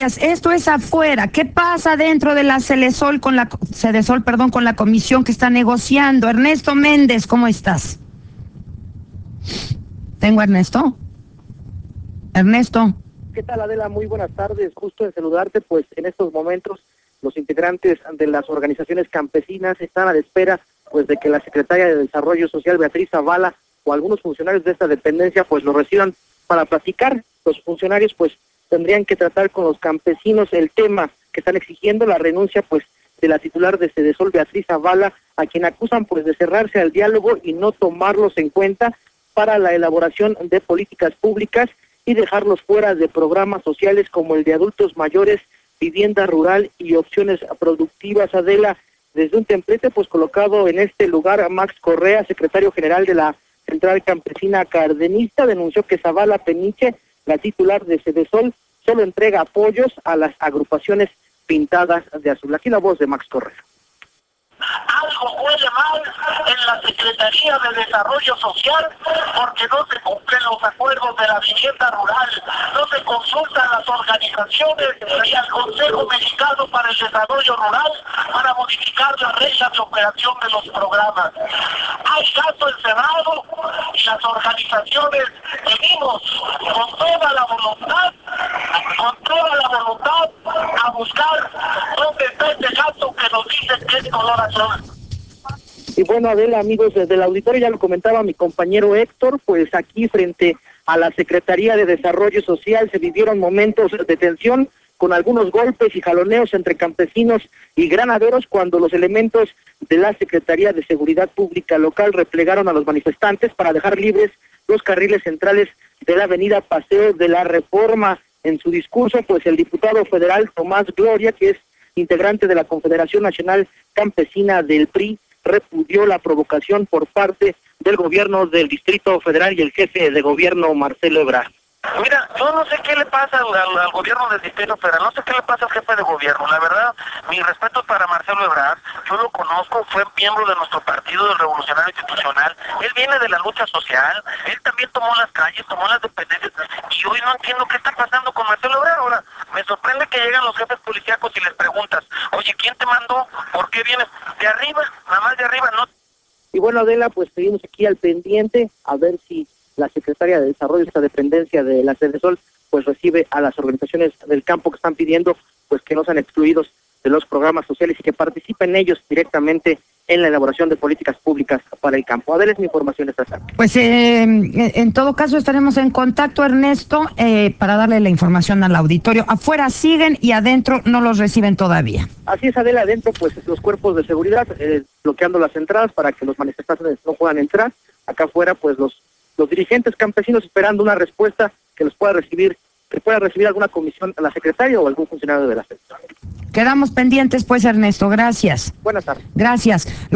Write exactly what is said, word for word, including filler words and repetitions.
Esto es afuera. ¿Qué pasa dentro de la Cedesol con la Cedesol, perdón, con la comisión que está negociando? Ernesto Méndez, ¿cómo estás? ¿Tengo a Ernesto? Ernesto. ¿Qué tal, Adela? Muy buenas tardes. Gusto en saludarte. Pues en estos momentos los integrantes de las organizaciones campesinas están a la espera pues de que la secretaria de Desarrollo Social, Beatriz Zavala, o algunos funcionarios de esta dependencia pues lo reciban para platicar. Los funcionarios pues tendrían que tratar con los campesinos el tema que están exigiendo, la renuncia pues de la titular de Cedesol, Beatriz Zavala, a quien acusan pues de cerrarse al diálogo y no tomarlos en cuenta para la elaboración de políticas públicas y dejarlos fuera de programas sociales como el de adultos mayores, vivienda rural y opciones productivas. Adela, desde un templete pues colocado en este lugar, Max Correa, secretario general de la Central Campesina Cardenista, denunció que Zavala Peniche, la titular de Cedesol, solo entrega apoyos a las agrupaciones pintadas de azul. Aquí la voz de Max Correa. Algo huele mal en la Secretaría de Desarrollo Social porque no se cumplen los acuerdos de la vivienda rural, no se consultan las organizaciones y al Consejo Mexicano para el Desarrollo Rural para modificar las reglas de operación de los programas. Hay gasto encerrado y las organizaciones venimos con toda la voluntad, con toda la voluntad a buscar dónde está ese gasto que nos dicen que es color azul. Y bueno, Adela, amigos del auditorio, ya lo comentaba mi compañero Héctor, pues aquí frente a la Secretaría de Desarrollo Social se vivieron momentos de tensión con algunos golpes y jaloneos entre campesinos y granaderos cuando los elementos de la Secretaría de Seguridad Pública local replegaron a los manifestantes para dejar libres los carriles centrales de la avenida Paseo de la Reforma. En su discurso, pues el diputado federal Tomás Gloria, que es integrante de la Confederación Nacional Campesina del P R I, repudió la provocación por parte del gobierno del Distrito Federal y el jefe de gobierno, Marcelo Ebrard. Mira, yo no sé qué le pasa al, al, al gobierno del Distrito Federal, no sé qué le pasa al jefe de gobierno. La verdad, mi respeto para Marcelo Ebrard, yo lo conozco, fue miembro de nuestro partido del Revolucionario Institucional, él viene de la lucha social, él también tomó las calles, tomó las dependencias, y hoy no entiendo qué está pasando con Marcelo Ebrard. Ahora, me sorprende que llegan los jefes policíacos y les preguntas, oye, ¿quién te mandó? ¿Por qué vienes? De arriba, nada más de arriba, no. Y bueno, Adela, pues seguimos aquí al pendiente a ver si la Secretaría de Desarrollo, esta dependencia de la Cedesol, pues recibe a las organizaciones del campo que están pidiendo pues que no sean excluidos de los programas sociales y que participen ellos directamente en la elaboración de políticas públicas para el campo. Adela, es mi información esta tarde. Pues eh, en todo caso estaremos en contacto, Ernesto, eh, para darle la información al auditorio. Afuera siguen y adentro no los reciben todavía. Así es, Adela, adentro pues los cuerpos de seguridad eh, bloqueando las entradas para que los manifestantes no puedan entrar. Acá afuera pues los los dirigentes campesinos esperando una respuesta que los pueda recibir, que pueda recibir alguna comisión a la secretaria o algún funcionario de la secretaría. Quedamos pendientes pues, Ernesto, gracias. Buenas tardes. Gracias.